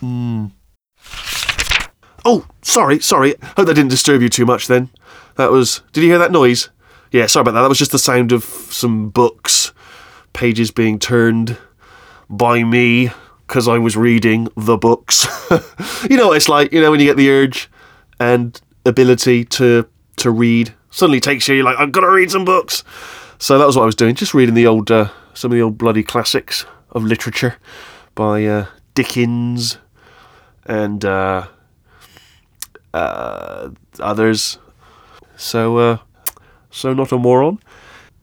Oh, sorry. Hope that didn't disturb you too much then. Did you hear that noise? Yeah, sorry about that. That was just the sound of some books, pages being turned by me, because I was reading the books. You know what it's like, when you get the urge and ability to read. Suddenly takes you, you're like, I've got to read some books. So that was what I was doing, just reading some of the old bloody classics of literature by Dickens and others. So not a moron.